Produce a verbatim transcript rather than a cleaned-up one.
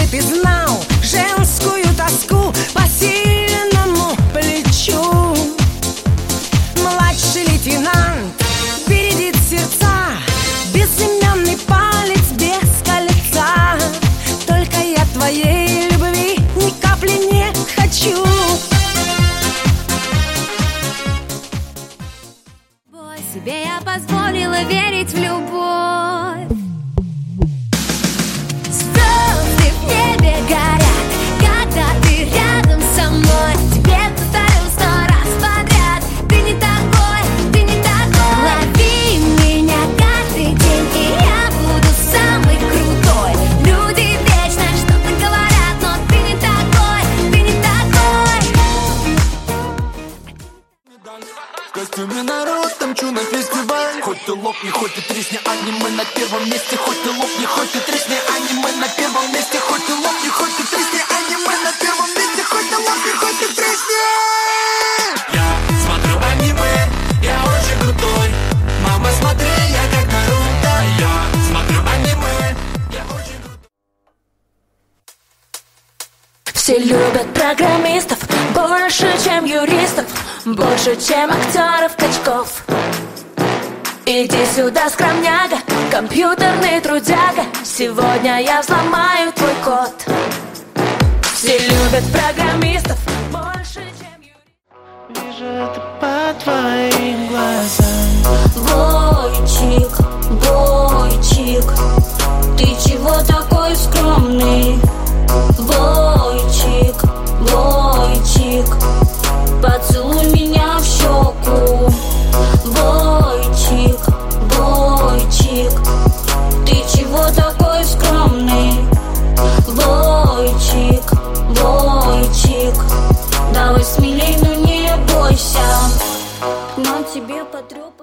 ты знал женскую тоску по сильному плечу. Младший лейтенант бередит сердца, безымянный палец без кольца. Только я твоей любви ни капли не хочу. Себе я позволила верить в любовь. Звезды в небе горят, когда ты рядом со мной. Тебе повторю сто раз подряд: ты не такой, ты не такой. Лови меня каждый день, и я буду самый крутой. Люди вечно что-то говорят, но ты не такой, ты не такой. В костюме народ танчу на фестиваль. Хоть ты лопни, хоть ты тресни, аниме на первом месте. Хоть ты лопни, хоть ты тресни, аниме на первом месте. Хоть ты лопни, хоть ты тресни, аниме на первом месте. Хоть ты лопни, хоть ты тресни. Я смотрю аниме, я очень крутой. Мама, смотри, я как Наруто. Я смотрю аниме, я очень крутой. Все любят программистов больше, чем юристов, больше, чем актеров, качков. Иди сюда, скромняга, компьютерный трудяга. Сегодня я взломаю твой код. Все любят программистов больше, чем юристов. Вижу это по твоим глазам. Бойчик, бойчик, ты чего такой скромный? Бойчик, бойчик, поцелуй меня в щеку. Бойчик, бойчик, ты чего такой скромный? Бойчик, бойчик, давай смелей, но не бойся. Но тебе потреб